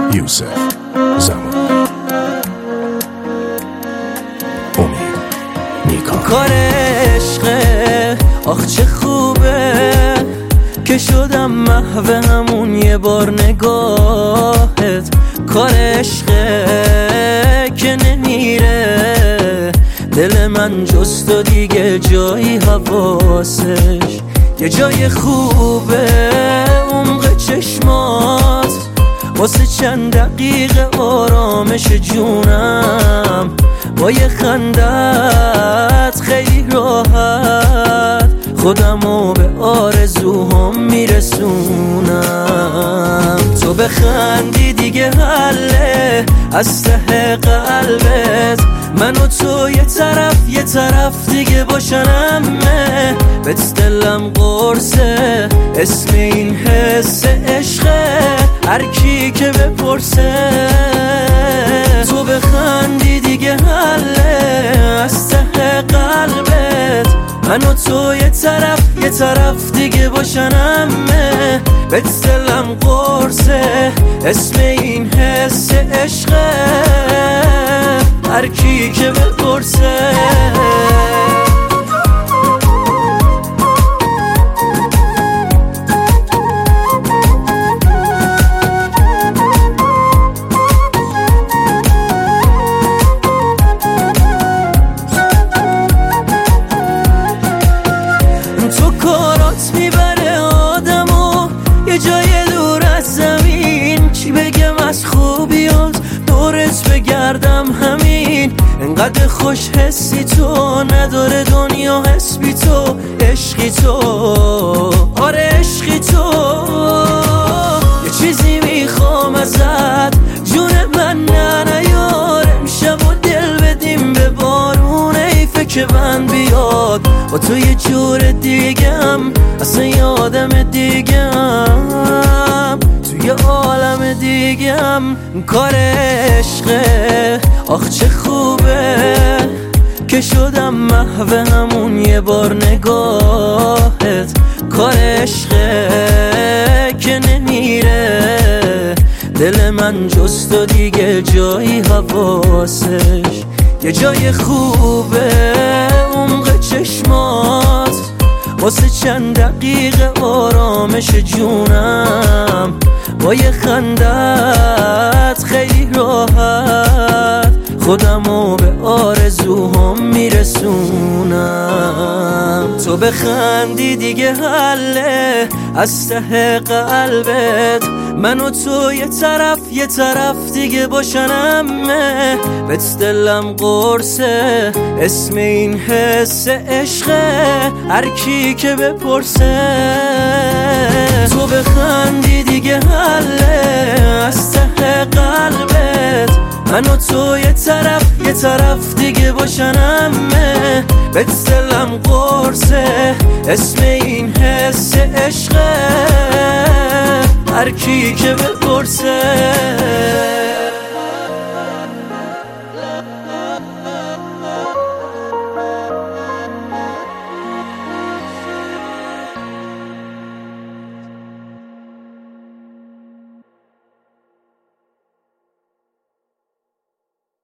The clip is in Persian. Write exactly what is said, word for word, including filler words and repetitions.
یوسف زمان امید نیکا. کار عشقه آخ چه خوبه که شدم محو همون یه بار نگاهت. کار عشقه که نمیره دل من جز تو دیگه جایی حواسش. یه جای خوبه عمق چشمات واسه چند دقیقه آرامش جونم. با یه خندت خیلی راحت خودمو به آرزوهام میرسونم. تو بخندی دیگه حله از ته قلبت، من و تو یه طرف یه طرف دیگه باشنمه. بهت دلم قرصه اسم این حس عشقه، هر کی که بپرسه. تو بخندی دیگه حله از ته قلبت، من و تو یه طرف یه طرف دیگه باشنمه. بهت دلم قرصه اسم این حس عشقه، هر کی که بپرسه. تو کارات میبره آدمو یه جای دور از زمین، چی بگم از خوبیات دورت بگردم همین. انقدر خوش حسی تو نداره دنیا حس بی تو، عشقی تو آره عشقی تو. یه چیزی میخوام ازت جون من نه نیار، امشب و دل بدیم به بارون حیفه که بند بیاد. با تو یه جور دیگم اصلا یادم دیگم توی عالم دیگم. کار عشقه آخ چه خوبه که شدم محو همون یه بار نگاهت. کار عشقه که نمیره دل من جز تو دیگه جایی حواسش. یه جای خوبه عمق چشمات واسه چند دقیقه آرامش جونم. با یه خندت خیلی راحت خودمو به آرزوهام میرسونم. تو بخندی دیگه حله از ته قلبت، من و تو یه طرف یه طرف دیگه باشنمه. بهت دلم قرصه اسم این حس عشقه، هر کی که بپرسه. تو بخندی دیگه حله از ته قلبت، من و تو یه طرف یه طرف دیگه باشنمه. بهت دلم قرصه اسم این حس عشقه، هر کی که بپرسه.